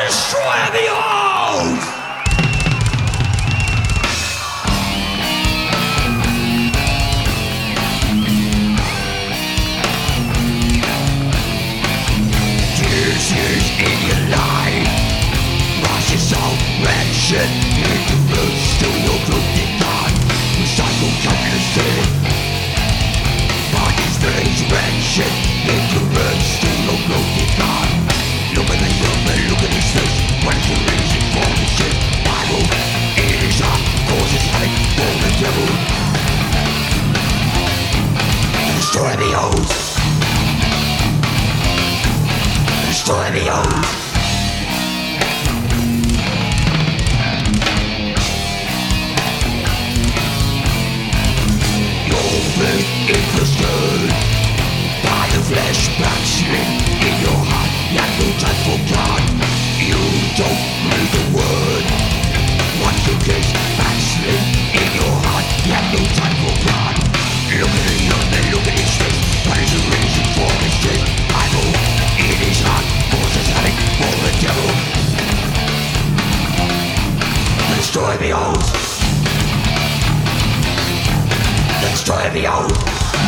Destroy the old! This is in your life. Rush resurrection into roots to your gloomy God. Recycle calculation. Body's resurrection into roots to your gloomy God. Look at the human, look at his face. What is the reason for this shit? Bible, it is hot, causes hate for the devil. Destroy the old. Destroy the old. Your faith is restored by the flesh backslid in your heart. You have no time for God. You don't read the word. Once the flesh backslid in your heart, you have no time for God. Look at the young man, look at his face. What is the reason for his shit? Bible, it is hot, causes hate for the devil. Destroy the old. Destroy the old.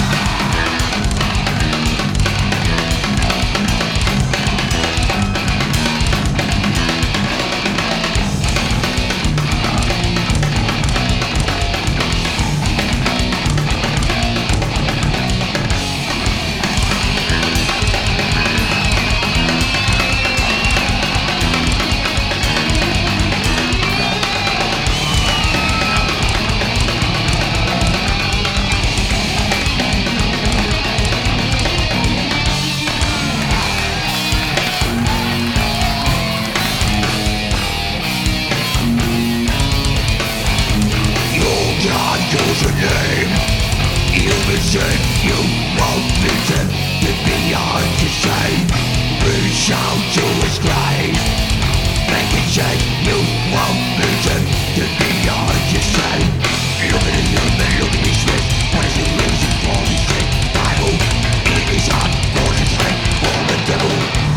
Use your name. You will say you won't listen. Get beyond to say. Reach out to his grave. Make it say you won't listen. Get beyond to say. Look at the human, look at his face. What is the reason for this shit? Bible, it is hot, causes hate for the devil.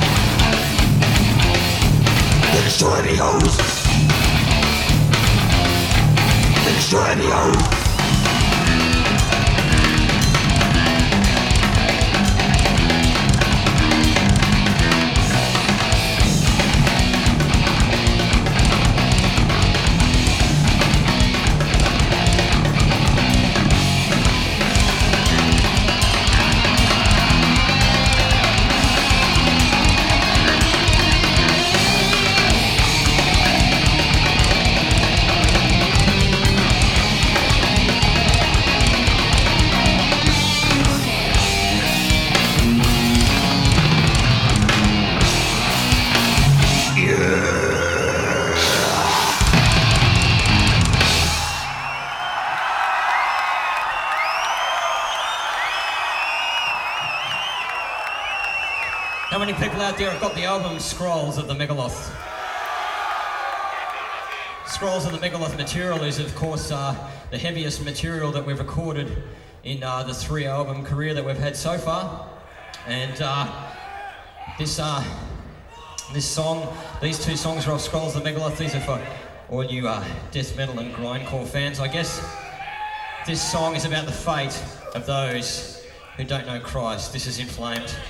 Destroy the old. Destroy the old. How many people out there have got the album Scrolls of the Megaloth? Scrolls of the Megaloth material is, of course, the heaviest material that we've recorded in the 3-album career that we've had so far. And these two songs are off Scrolls of the Megaloth. These are for all you death metal and grindcore fans. I guess this song is about the fate of those who don't know Christ. This is In Flames.